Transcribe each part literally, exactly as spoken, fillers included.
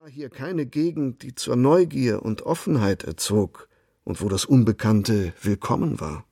Hier keine Gegend, die zur Neugier und Offenheit erzog und wo das Unbekannte willkommen war.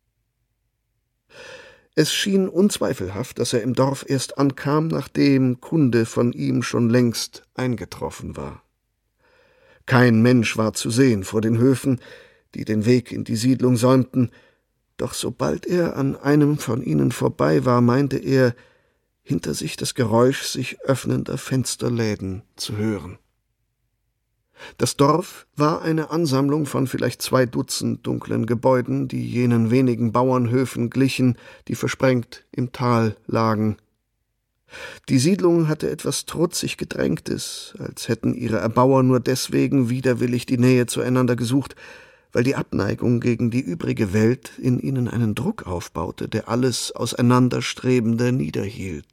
Es schien unzweifelhaft, dass er im Dorf erst ankam, nachdem Kunde von ihm schon längst eingetroffen war. Kein Mensch war zu sehen vor den Höfen, die den Weg in die Siedlung säumten, doch sobald er an einem von ihnen vorbei war, meinte er, hinter sich das Geräusch sich öffnender Fensterläden zu hören. Das Dorf war eine Ansammlung von vielleicht zwei Dutzend dunklen Gebäuden, die jenen wenigen Bauernhöfen glichen, die versprengt im Tal lagen. Die Siedlung hatte etwas trutzig Gedrängtes, als hätten ihre Erbauer nur deswegen widerwillig die Nähe zueinander gesucht, weil die Abneigung gegen die übrige Welt in ihnen einen Druck aufbaute, der alles Auseinanderstrebende niederhielt.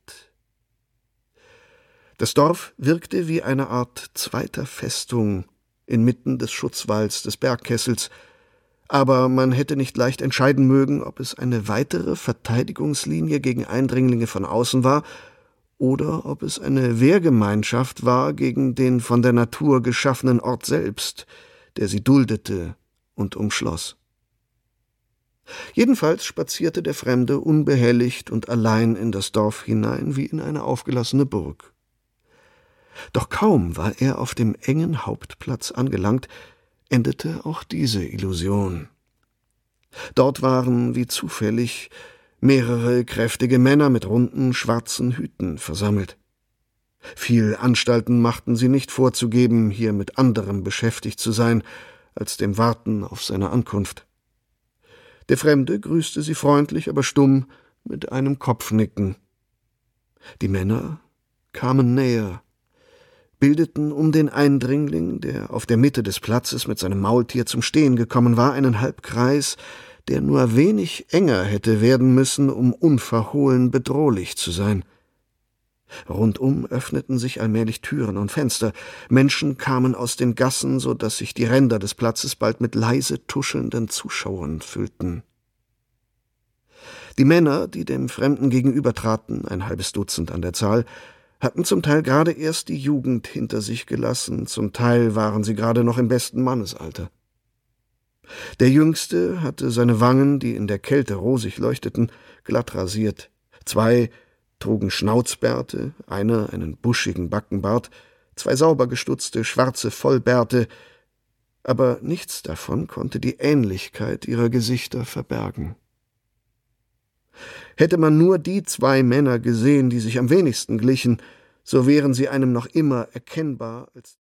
Das Dorf wirkte wie eine Art zweiter Festung inmitten des Schutzwalls des Bergkessels, aber man hätte nicht leicht entscheiden mögen, ob es eine weitere Verteidigungslinie gegen Eindringlinge von außen war oder ob es eine Wehrgemeinschaft war gegen den von der Natur geschaffenen Ort selbst, der sie duldete und umschloss. Jedenfalls spazierte der Fremde unbehelligt und allein in das Dorf hinein wie in eine aufgelassene Burg. Doch kaum war er auf dem engen Hauptplatz angelangt, endete auch diese Illusion. Dort waren, wie zufällig, mehrere kräftige Männer mit runden, schwarzen Hüten versammelt. Viel Anstalten machten sie nicht vorzugeben, hier mit anderem beschäftigt zu sein, als dem Warten auf seine Ankunft. Der Fremde grüßte sie freundlich, aber stumm mit einem Kopfnicken. Die Männer kamen näher, bildeten um den Eindringling, der auf der Mitte des Platzes mit seinem Maultier zum Stehen gekommen war, einen Halbkreis, der nur wenig enger hätte werden müssen, um unverhohlen bedrohlich zu sein. Rundum öffneten sich allmählich Türen und Fenster. Menschen kamen aus den Gassen, so dass sich die Ränder des Platzes bald mit leise tuschelnden Zuschauern füllten. Die Männer, die dem Fremden gegenübertraten, ein halbes Dutzend an der Zahl, hatten zum Teil gerade erst die Jugend hinter sich gelassen, zum Teil waren sie gerade noch im besten Mannesalter. Der Jüngste hatte seine Wangen, die in der Kälte rosig leuchteten, glatt rasiert. Zwei trugen Schnauzbärte, einer einen buschigen Backenbart, zwei sauber gestutzte, schwarze Vollbärte, aber nichts davon konnte die Ähnlichkeit ihrer Gesichter verbergen. Hätte man nur die zwei Männer gesehen, die sich am wenigsten glichen, so wären sie einem noch immer erkennbar als